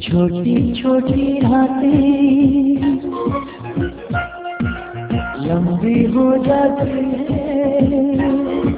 छोटी छोटी रातें लंबी हो जाती है,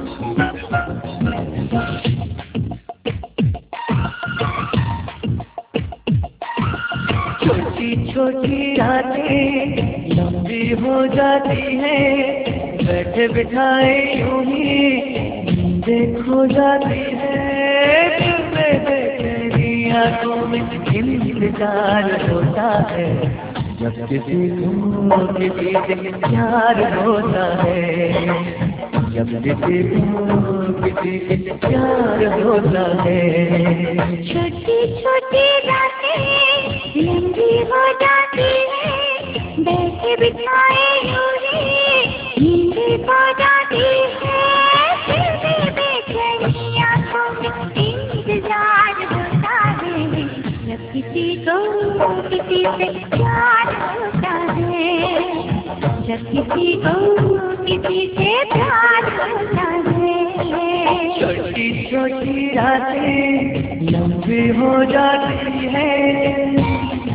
छोटी छोटी रातें लंबी हो जाती है, बैठे बिठाए यूं ही नींदें खो जाती है, दिल में बेचैनी आंखों में इंतजार होता है, जब किसी को किसी से प्यार होता है, जब किसी को किसी से प्यार होता है। छोटी छोटी रातें लंबी हो जाती है, बैठे बिठाए यूं ही नींद खो जाती है, दिल में बेचैनी आंखों में इंतजार होता है, जब किसी को किसी से प्यार होता है, जब किसी को किसी से प्यार होता है। छोटी छोटी रातें लंबी हो जाती है।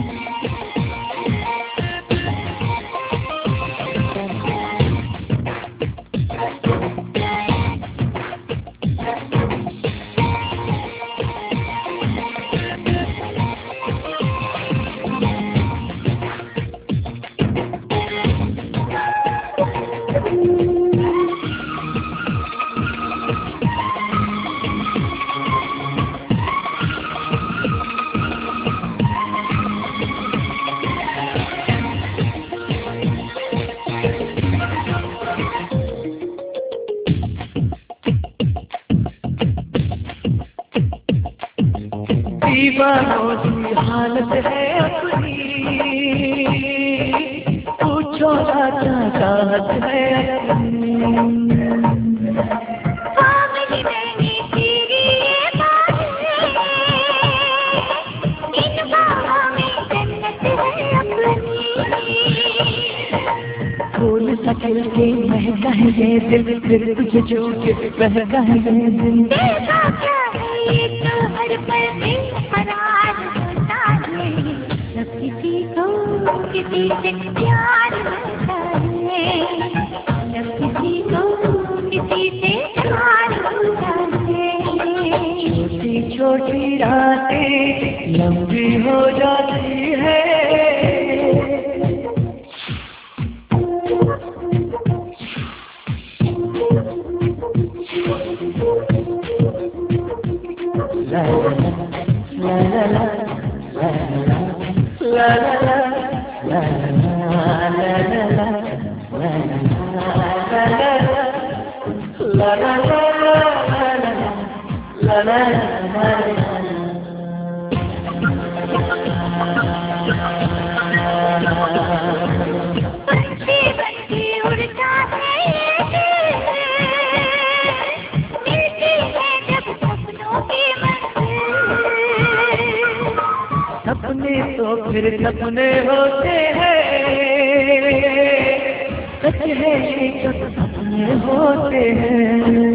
दीवानों की हालत है अपनी, पूछो ना क्या चाहत है अपनी। मेरी मैंने तेरी ये बातें, इन बाहों में जन्नत है अपनी। फूल सा खिल के महका है ये दिल, फिर तुझे छू के बहका है ये दिल। देखा क्या है ये तो हर पल बेकरार होता है, जब किसी को किसी से प्यार होता है, जब किसी को किसी से प्यार होता है। छोटी छोटी रातें लंबी हो जाती है। La la la la la la la la la la la la बच्चे बच्चे उड़ता है मिलती है जब सपनों की मंजिल। सपने तो फिर सपने होते हैं, सच है ये जो सपने होते हैं।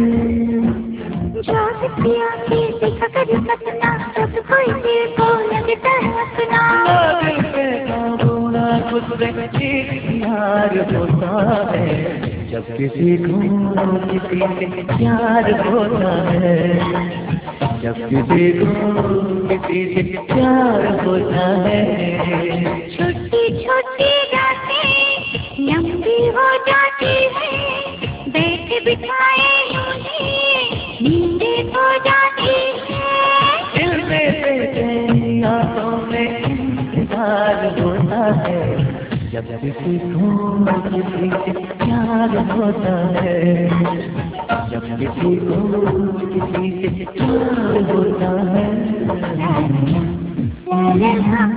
जो सतिया की दिखा कर सपना, सब कोई दिल को लगता है अपना। दिल पे काबूना खुद से प्यार होता है, जब किसी को किसी से प्यार होता है, जब किसी को किसी से प्यार होता है। छोटी छोटी रातें लंबी हो जाती है, बैठे बिठाए यूं ही नींदें खो जाती है, दिल में बेचैनी आंखों में इंतजार होता है, जब किसी को किसी से प्यार होता है, जब किसी को किसी से प्यार होता है।